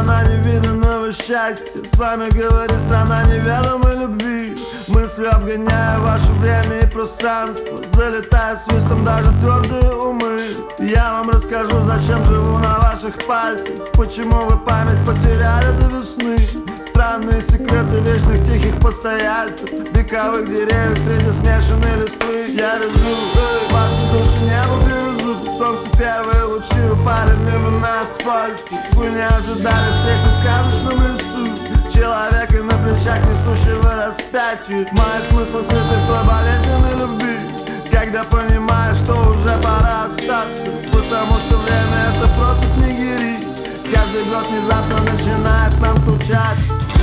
страна невиданного счастья. С вами говорит страна неведомой любви. Мыслью обгоняя ваше время и пространство, залетая свистом даже в твердые умы. Я вам расскажу, зачем живу на ваших пальцах, почему вы память потеряли до весны. Странные секреты вечных тихих постояльцев, вековых деревьев среди смешанной листвы. Я везу ваши души небо привезу. Солнце первые лучи упали мимо на асфальте. Вы не ожидали встретить в сказочном лесу человека на плечах, несущего распятие. Мои смыслы скрыты в той болезненной любви, когда понимаешь, что уже пора остаться, потому что время это просто снегири. Каждый год внезапно начинает нам стучать.